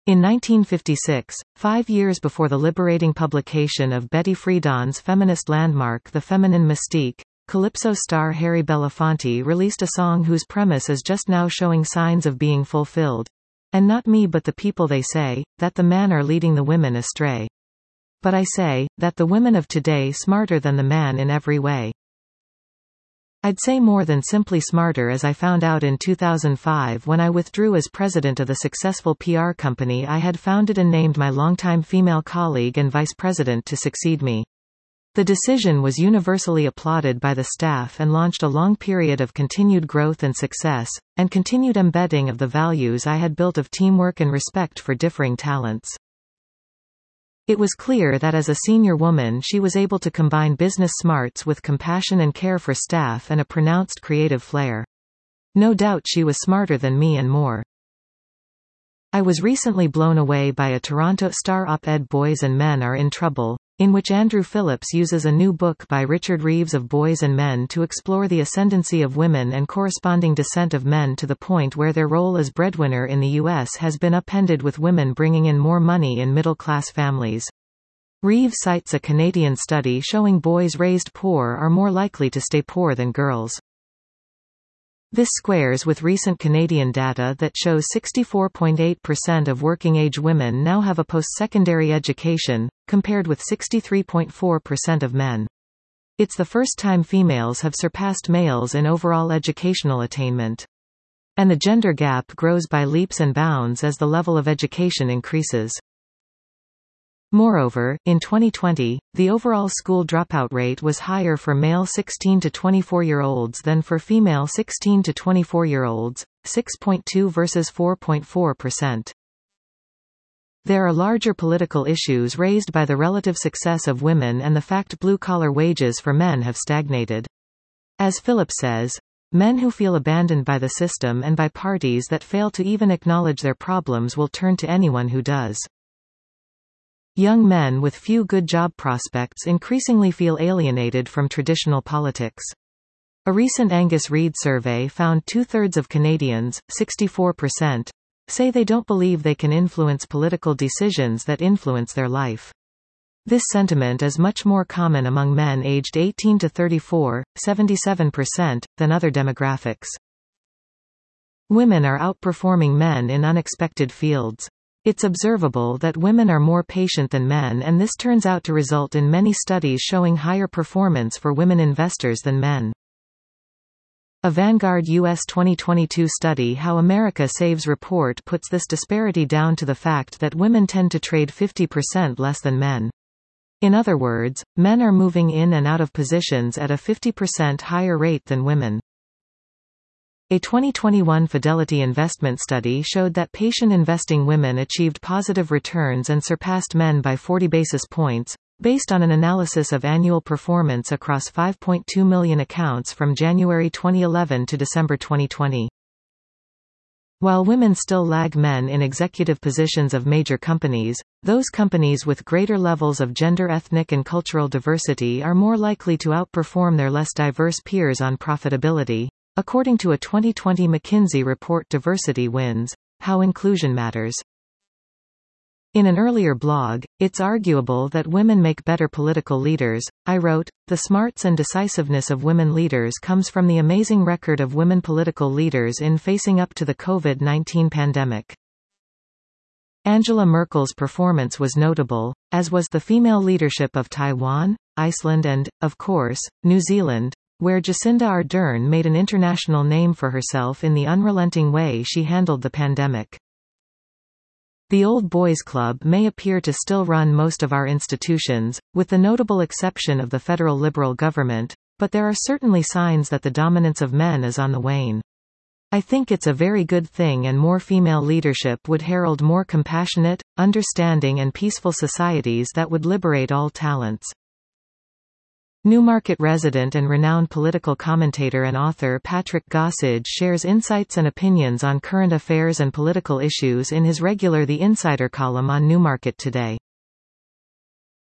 In 1956, 5 years before the liberating publication of Betty Friedan's feminist landmark The Feminine Mystique, Calypso star Harry Belafonte released a song whose premise is just now showing signs of being fulfilled. And not me but the people, they say, that the man are leading the women astray. But I say, that the women of today smarter than the man in every way. I'd say more than simply smarter, as I found out in 2005 when I withdrew as president of the successful PR company I had founded and named my longtime female colleague and vice president to succeed me. The decision was universally applauded by the staff and launched a long period of continued growth and success, and continued embedding of the values I had built of teamwork and respect for differing talents. It was clear that as a senior woman she was able to combine business smarts with compassion and care for staff and a pronounced creative flair. No doubt she was smarter than me and more. I was recently blown away by a Toronto Star op-ed Boys and Men Are in Trouble, in which Andrew Phillips uses a new book by Richard Reeves of Boys and Men to explore the ascendancy of women and corresponding descent of men to the point where their role as breadwinner in the U.S. has been upended, with women bringing in more money in middle-class families. Reeves cites a Canadian study showing boys raised poor are more likely to stay poor than girls. This squares with recent Canadian data that shows 64.8% of working-age women now have a post-secondary education, compared with 63.4% of men. It's the first time females have surpassed males in overall educational attainment. And the gender gap grows by leaps and bounds as the level of education increases. Moreover, in 2020, the overall school dropout rate was higher for male 16 to 24-year-olds than for female 16 to 24-year-olds, 6.2 versus 4.4%. There are larger political issues raised by the relative success of women and the fact blue-collar wages for men have stagnated. As Phillips says, men who feel abandoned by the system and by parties that fail to even acknowledge their problems will turn to anyone who does. Young men with few good job prospects increasingly feel alienated from traditional politics. A recent Angus Reid survey found 2/3 of Canadians, 64%, say they don't believe they can influence political decisions that influence their life. This sentiment is much more common among men aged 18 to 34, 77%, than other demographics. Women are outperforming men in unexpected fields. It's observable that women are more patient than men, and this turns out to result in many studies showing higher performance for women investors than men. A Vanguard U.S. 2022 study How America Saves report puts this disparity down to the fact that women tend to trade 50% less than men. In other words, men are moving in and out of positions at a 50% higher rate than women. A 2021 Fidelity investment study showed that patient investing women achieved positive returns and surpassed men by 40 basis points, based on an analysis of annual performance across 5.2 million accounts from January 2011 to December 2020. While women still lag men in executive positions of major companies, those companies with greater levels of gender, ethnic and cultural diversity are more likely to outperform their less diverse peers on profitability. According to a 2020 McKinsey report, Diversity Wins: How Inclusion Matters. In an earlier blog, It's Arguable That Women Make Better Political Leaders, I wrote, the smarts and decisiveness of women leaders comes from the amazing record of women political leaders in facing up to the COVID-19 pandemic. Angela Merkel's performance was notable, as was the female leadership of Taiwan, Iceland and, of course, New Zealand, where Jacinda Ardern made an international name for herself in the unrelenting way she handled the pandemic. The Old Boys Club may appear to still run most of our institutions, with the notable exception of the federal Liberal government, but there are certainly signs that the dominance of men is on the wane. I think it's a very good thing, and more female leadership would herald more compassionate, understanding and peaceful societies that would liberate all talents. Newmarket resident and renowned political commentator and author Patrick Gossage shares insights and opinions on current affairs and political issues in his regular The Insider column on Newmarket Today.